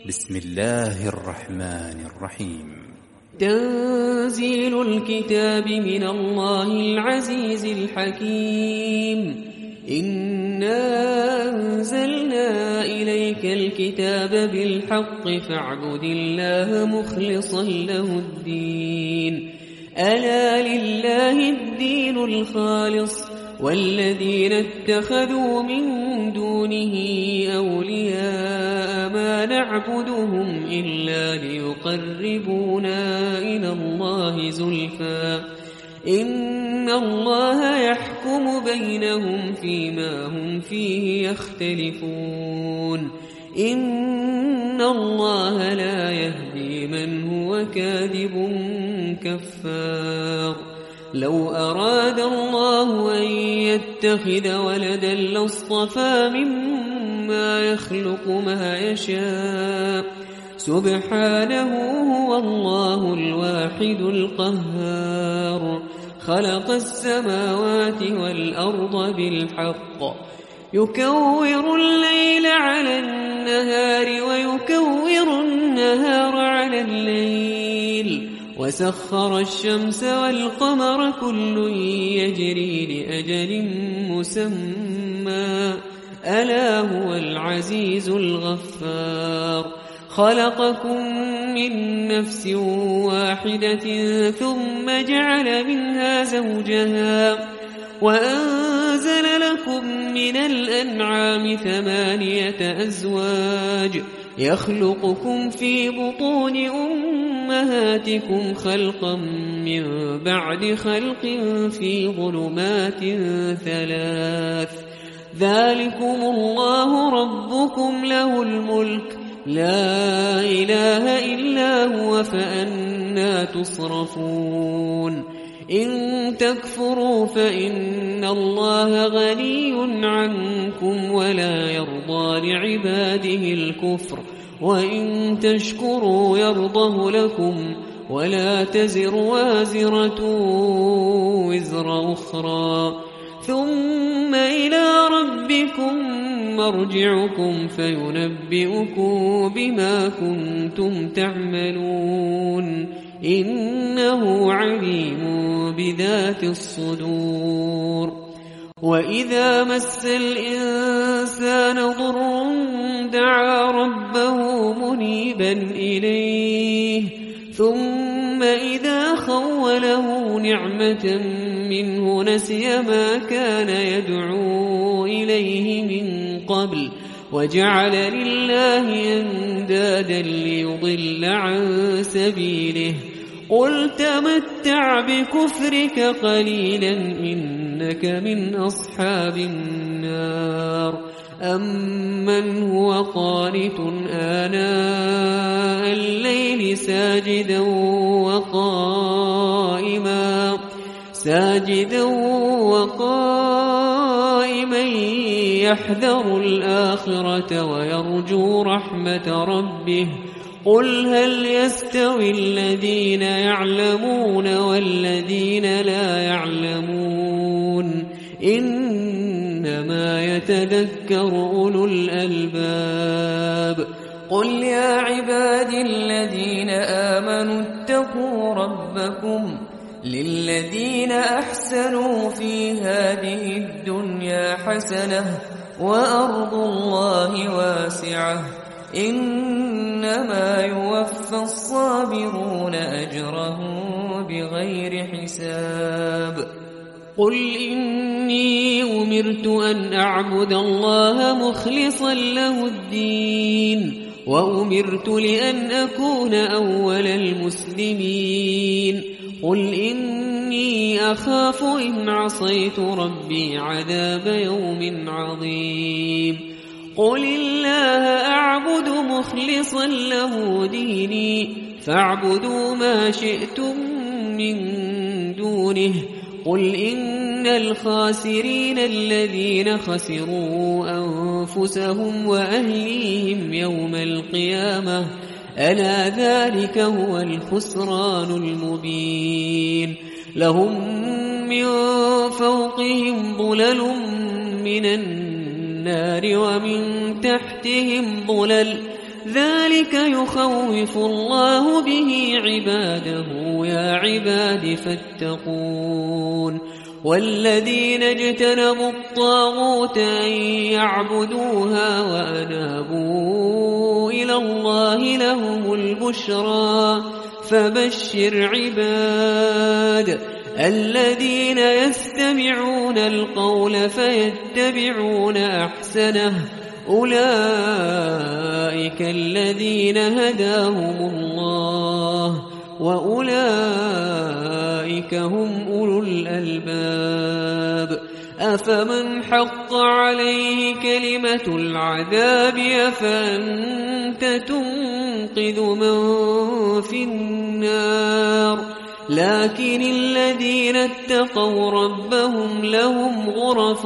بسم الله الرحمن الرحيم. تنزيل الكتاب من الله العزيز الحكيم. إنا أنزلنا إليك الكتاب بالحق فاعبد الله مخلصا له الدين. ألا لله الدين الخالص والذين اتخذوا من دونه أولياء ما نعبدهم إلا ليقربونا إلى الله زلفى إن الله يحكم بينهم فيما هم فيه يختلفون. إن الله لا يهدي من هو كاذب كفار. لو أراد الله أن يتخذ ولدا لاصطفى مما يخلق ما يشاء سبحانه هو الله الواحد القهار. خلق السماوات والأرض بالحق يكور الليل على النهار ويكور النهار على الليل وسخر الشمس والقمر كل يجري لأجل مسمى ألا هو العزيز الغفار. خلقكم من نفس واحدة ثم جعل منها زوجها وأنزل لكم من الأنعام 8 أزواج يخلقكم في بطون أمهاتكم خلقا من بعد خلق في ظلمات 3. ذلكم الله ربكم له الملك لا إله إلا هو فأنى تصرفون. إن تكفروا فإن الله غني عنكم ولا يرضى لعباده الكفر وإن تشكروا يرضه لكم ولا تزر وازرة وزر أخرى ثم إلى ربكم مرجعكم فينبئكم بما كنتم تعملون إنه عليم بذات الصدور. وإذا مس الإنسان ضر دعا ربه منيبا إليه ثم إذا خوله نعمة منه نسي ما كان يدعو إليه من قبل وجعل لله أندادا ليضل عن سبيله. قل تمتع بكفرك قليلا إنك من أصحاب النار. أمن هو قانت آناء الليل ساجدا وقائما يحذر الآخرة ويرجو رحمة ربه. قل هل يستوي الذين يعلمون والذين لا يعلمون إنما يتذكر أولو الألباب. قل يا عبادي الذين آمنوا اتقوا ربكم للذين أحسنوا في هذه الدنيا حسنة وأرض الله واسعة إنما يوفى الصابرون أجرهم بغير حساب. قل إني أمرت أن أعبد الله مخلصا له الدين وأمرت لأن أكون أول المسلمين. قل إني أخاف إن عصيت ربي عذاب يوم عظيم. قل الله أعبد مخلصا له ديني فاعبدوا ما شئتم من دونه. قل إن الخاسرين الذين خسروا أنفسهم وأهليهم يوم القيامة ألا ذلك هو الخسران المبين. لهم من فوقهم ظلل من النار ومن تحتهم ظلل ذلك يخوف الله به عباده يا عباد فاتقون والذين اجتنبوا الطاغوت أن يعبدوها وأنابوا إلى الله لهم البشرى فبشر عباد الذين يستمعون القول فيتبعون أحسنه أولئك الذين هداهم الله وأولئك هم أولو الألباب أفمن حق عليه كلمة العذاب أفأنت تنقذ من في النار لكن الذين اتقوا ربهم لهم غرف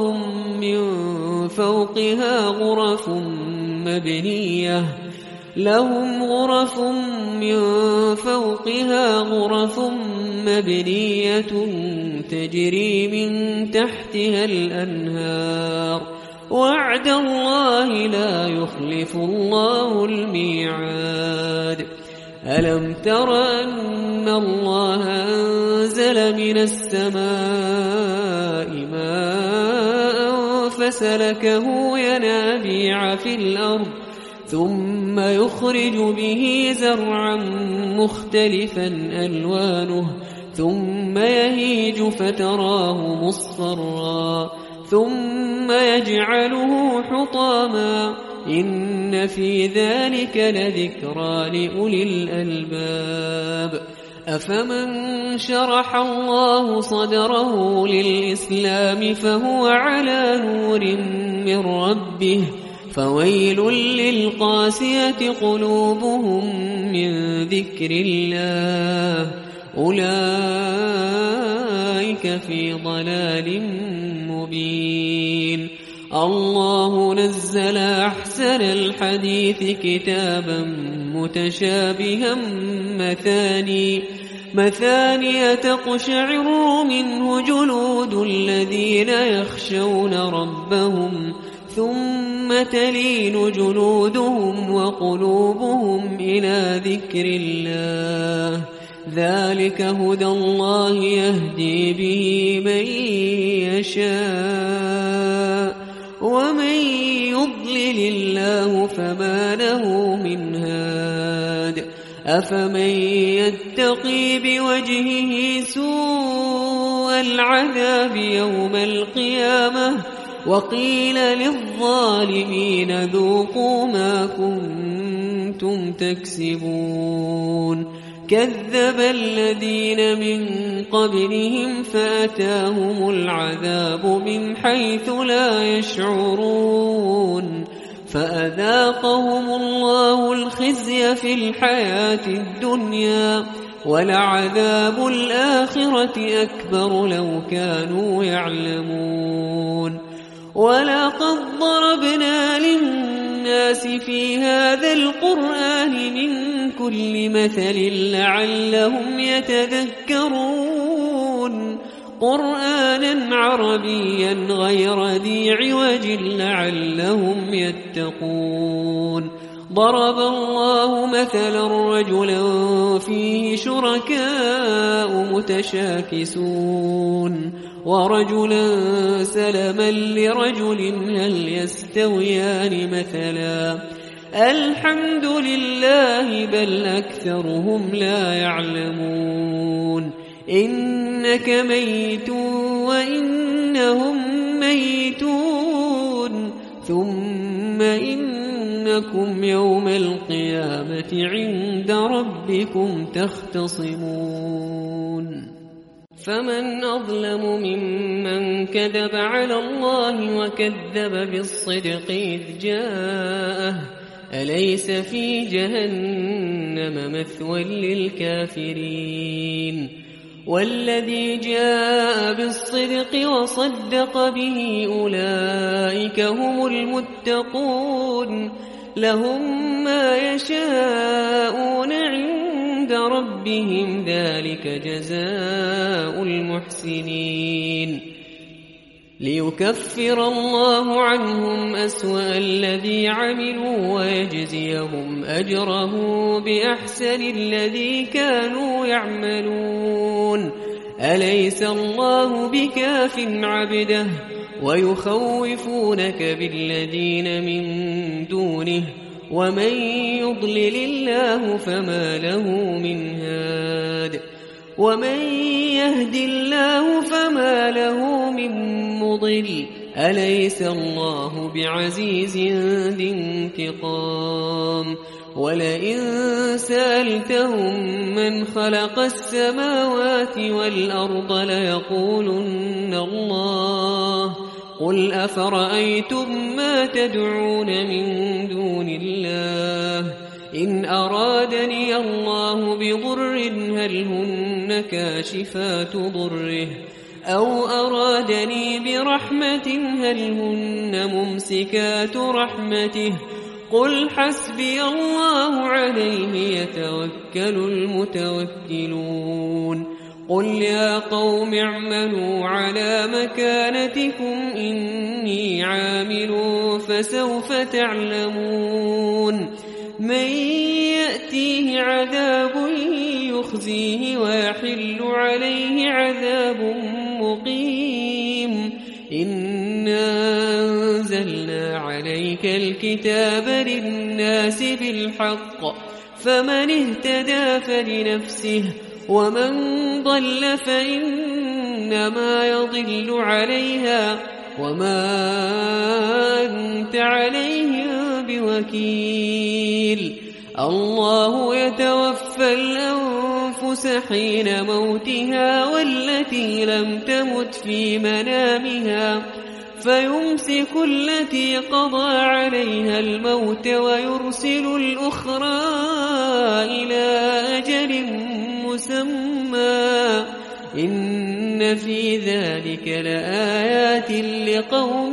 من فوقها غرف مبنية تجري من تحتها الأنهار وعد الله لا يخلف الله الميعاد ألم تر أن الله أنزل من السماء ماء فسلكه ينابيع في الأرض ثم يخرج به زرعا مختلفا ألوانه ثم يهيج فتراه مصفرا ثم يجعله حطاما إن في ذلك لذكرى لأولي الألباب أفمن شرح الله صدره للإسلام فهو على نور من ربه فويل للقاسية قلوبهم من ذكر الله أولئك في ضلال مبين الله نزل أحسن الحديث كتابا متشابها مثاني تقشعر منه جلود الذين يخشون ربهم ثم تلين جلودهم وقلوبهم إلى ذكر الله ذلك هدى الله يهدي به من يشاء ومن يضلل الله فما له من هاد أفمن يتقي بوجهه سوء العذاب يوم القيامة وقيل للظالمين ذوقوا ما كنتم تكسبون كذب الذين من قبلهم فأتاهم العذاب من حيث لا يشعرون فأذاقهم الله الخزي في الحياة الدنيا ولعذاب الآخرة أكبر لو كانوا يعلمون ولقد ضربنا للناس في هذا القرآن من كل مثل لعلهم يتذكرون قرآنا عربيا غير ذي عوج لعلهم يتقون ضرب الله مثلا رجلا فيه شركاء متشاكسون ورجلا سلما لرجل هل يستويان مثلا الحمد لله بل أكثرهم لا يعلمون إنك ميت وإنهم ميتون ثم إنكم يوم القيامة عند ربكم تختصمون فمن أظلم ممن كذب على الله وكذب بالصدق إذ جاءه أليس في جهنم مثوى للكافرين والذي جاء بالصدق وصدق به أولئك هم المتقون لهم ما يشاءون عند ربهم ذلك جزاء المحسنين ليكفر الله عنهم أسوأ الذي عملوا ويجزيهم أجره بأحسن الذي كانوا يعملون. أليس الله بكاف عبده ويخوفونك بالذين من دونه ومن يضلل الله فما له من هاد ومن يهد الله فما له من مضل. أليس الله بعزيز ذي انتقام. ولئن سألتهم من خلق السماوات والأرض ليقولن الله. قل أفرأيتم ما تدعون من دون الله إن أرادني الله بضر هل هن كاشفات ضره أو أرادني برحمة هل هن ممسكات رحمته. قل حسبي الله عليه يتوكل المتوكلون. قل يا قوم اعملوا على مكانتكم إني عامل فسوف تعلمون من يأتيه عذاب يخزيه ويحل عليه عذاب مقيم. إنا أنزلنا عليك الكتاب للناس بالحق فمن اهتدى فلنفسه ومن ضل فإنما يضل عليها وما أنت عليهم بوكيل. الله يتوفى الأنفس حين موتها والتي لم تمت في منامها فيمسك التي قضى عليها الموت ويرسل الأخرى إلى أجل مسمى. إن في ذلك لآيات لقوم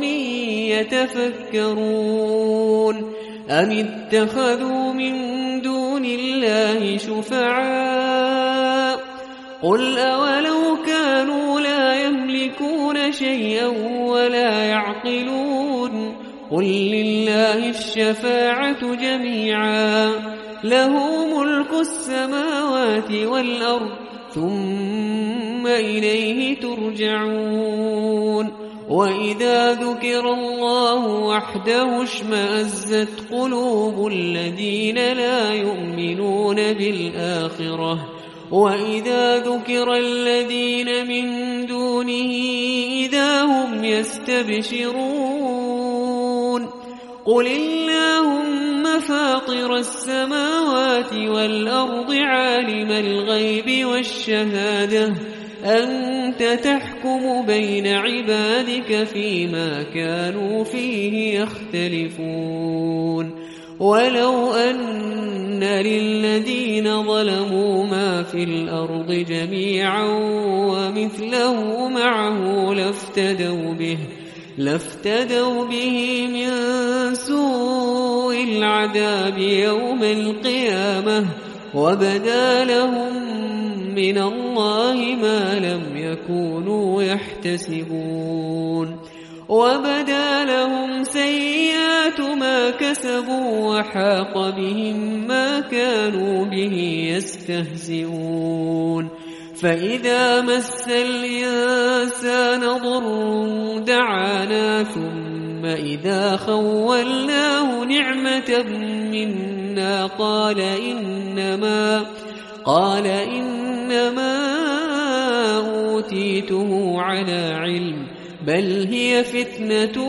يتفكرون. أم اتخذوا من دون الله شفعاء قل أولو كانوا لا يملكون شيئا ولا يعقلون. قل لله الشفاعة جميعا له ملك السماوات والأرض ثم إليه ترجعون. وإذا ذكر الله وحده اشمأزت قلوب الذين لا يؤمنون بالآخرة وإذا ذكر الذين من دونه إذا هم يستبشرون. قل اللهم فاطر السماوات والأرض عالم الغيب والشهادة أنت تحكم بين عبادك فيما كانوا فيه يختلفون. ولو أن للذين ظلموا ما في الأرض جميعا ومثله معه لافتدوا به من سوء العذاب يوم القيامة وبدا لهم من الله ما لم يكونوا يحتسبون. وبدا لهم سيئات ما كسبوا وحاق بهم ما كانوا به يستهزئون. فإذا مس الإنسان ضر دعانا ثم إذا خولناه نعمة منا قال إنما أوتيته على علم بل هي فتنة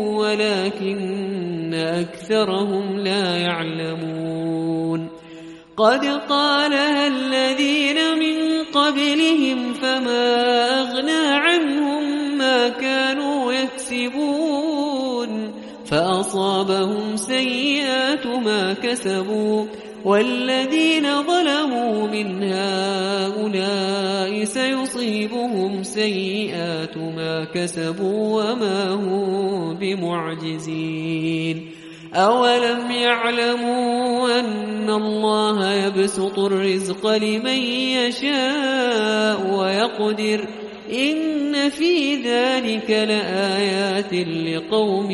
ولكن أكثرهم لا يعلمون. قد قالها الذين من قبلهم فما أغنى عنهم ما كانوا يكسبون فأصابهم سيئات ما كسبوا والذين ظلموا من هؤلاء سيصيبهم سيئات ما كسبوا وما هم بمعجزين. أولم يعلموا أن الله يبسط الرزق لمن يشاء ويقدر إن في ذلك لآيات لقوم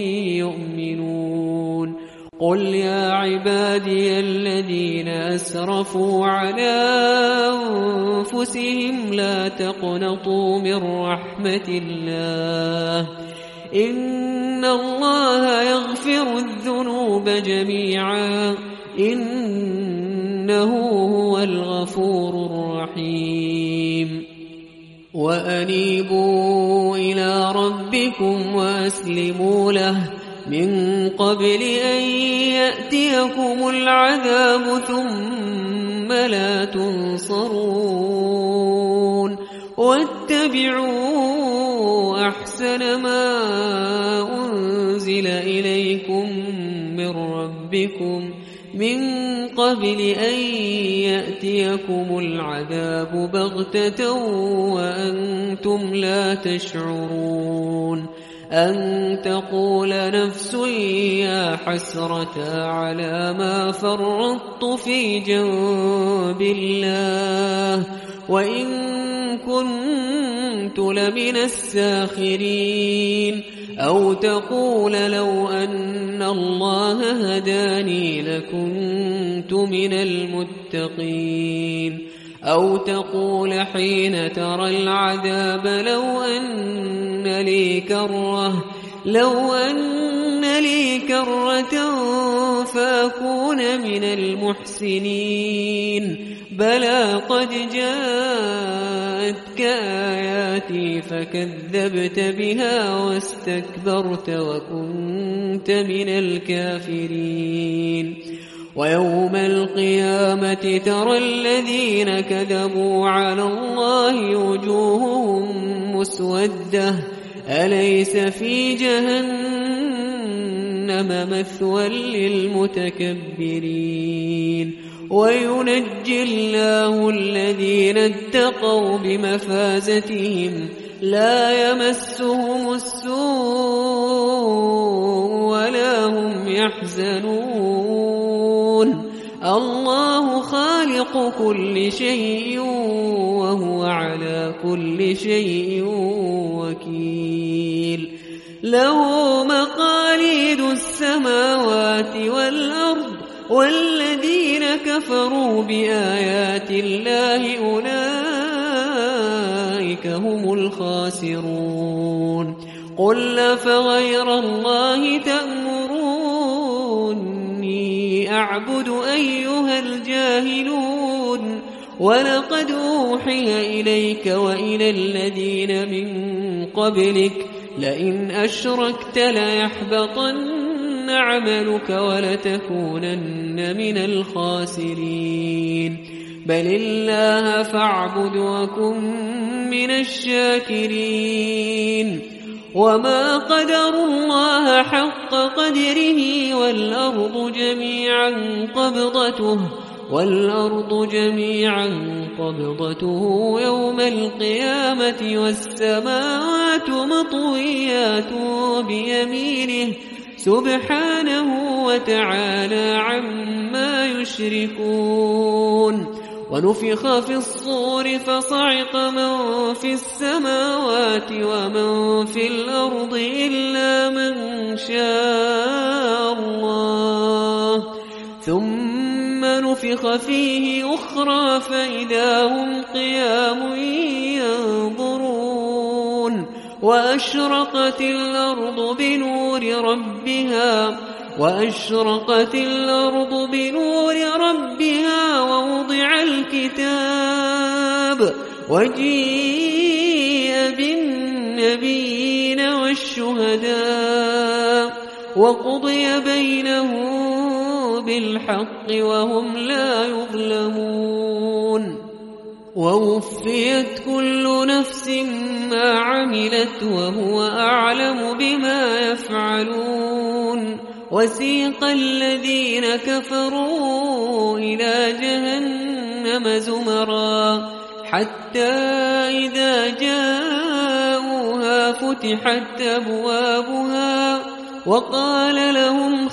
يؤمنون قل يا عبادي الذين أسرفوا على أنفسهم لا تقنطوا من رحمة الله إن الله يغفر الذنوب جميعا إنه هو الغفور الرحيم وأنيبوا إلى ربكم وأسلموا له من قبل أن يأتيكم العذاب ثم لا تنصرون واتبعوا أحسن ما أنزل إليكم من ربكم من قبل أن يأتيكم العذاب بغتة وأنتم لا تشعرون أن تقول نفس يا حسرة على ما فرطت في جنب الله وإن كنت لمن الساخرين أو تقول لو أن الله هداني لكنت من المتقين أو تقول حين ترى العذاب لو أن لي كرة فأكون من المحسنين بلى قد جاءتك آياتي فكذبت بها واستكبرت وكنت من الكافرين ويوم القيامة ترى الذين كذبوا على الله وجوههم مسودة أليس في جهنم مثوى للمتكبرين وينجي الله الذين اتقوا بمفازتهم لا يمسهم السوء ولا هم يحزنون الله خالق كل شيء وهو على كل شيء وكيل له مقاليد السماوات والأرض والذين كفروا بآيات الله أولئك هم الخاسرون قل أفغير الله تأمروني أعبد أيها الجاهلون ولقد أوحي إليك وإلى الذين من قبلك لئن أشركت ليحبطن عملك ولتكونن من الخاسرين بل الله فاعبد وكن من الشاكرين وما قدروا الله حق قدره والأرض جميعا قبضته يوم القيامة والسماوات مطويات بيمينه سبحانه وتعالى عما يشركون ونفخ في الصور فصعق من في السماوات ومن في الأرض إلا من شاء الله ثم نفخ فيه أخرى فإذا هم قيام ينظرون وأشرقت الأرض بنور ربها ووضع الكتاب وجيء بالنبيين والشهداء وقضي بينهم بالحق وهم لا يظلمون ووفيت كل نفس ما عملت وهو أعلم بما يفعلون وسيق الذين كفروا إلى جهنم زمرا حتى إذا جاءوها فتحت أبوابها وقال لهم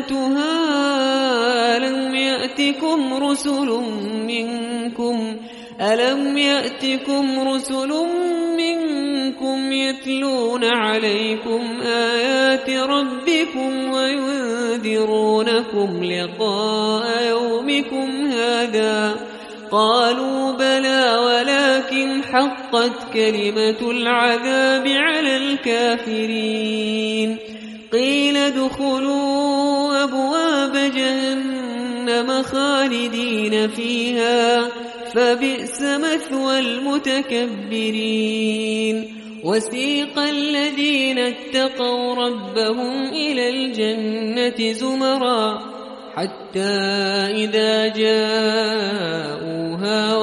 خزنتها ألم يأتكم رسل منكم ألم يأتكم رسل منكم يتلون عليكم آيات ربكم وينذرونكم لقاء يومكم هذا؟ قالوا بلى ولكن حقت كلمة العذاب على الكافرين. قيل ادخلوا أبواب جهنم خالدين فيها فبئس مثوى المتكبرين. وسيق الذين اتقوا ربهم إلى الجنة زمرا حتى إذا جاءوها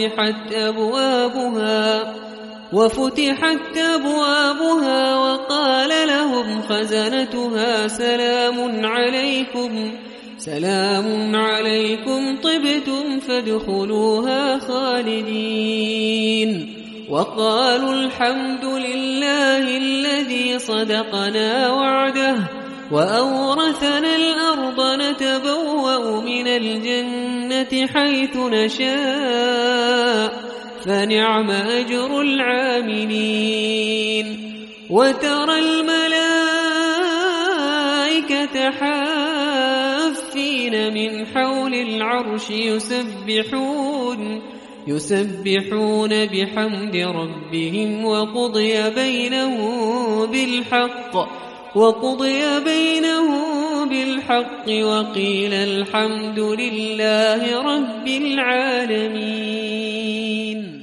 وفتحت أبوابها وقال لهم خزنتها سلام عليكم طبتم فادخلوها خالدين. وقالوا الحمد لله الذي صدقنا وعده وأورثنا الأرض نتبوأ من الجنة حيث نشاء فنعم أجر العاملين. وترى الملائكة حافين من حول العرش يسبحون بحمد ربهم وقضي بينهم بالحق وقيل الحمد لله رب العالمين.